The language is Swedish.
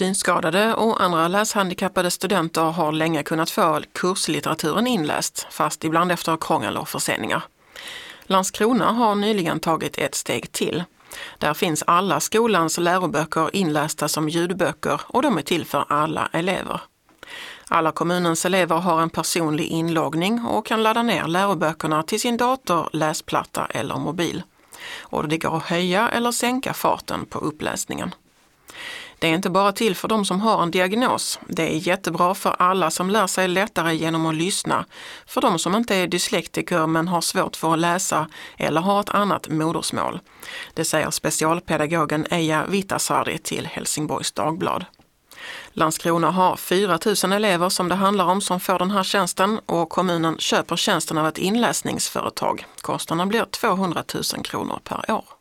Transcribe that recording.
Synskadade och andra läshandikappade studenter har länge kunnat få kurslitteraturen inläst, fast ibland efter krångel och förseningar. Landskrona har nyligen tagit ett steg till. Där finns alla skolans läroböcker inlästa som ljudböcker och de är till för alla elever. Alla kommunens elever har en personlig inloggning och kan ladda ner läroböckerna till sin dator, läsplatta eller mobil. Och det går att höja eller sänka farten på uppläsningen. Det är inte bara till för de som har en diagnos. Det är jättebra för alla som lär sig lättare genom att lyssna. För de som inte är dyslektiker men har svårt för att läsa eller har ett annat modersmål. Det säger specialpedagogen Eija Vitasari till Helsingborgs Dagblad. Landskrona har 4 000 elever som det handlar om som får den här tjänsten och kommunen köper tjänsten av ett inläsningsföretag. Kostnaden blir 200 000 kronor per år.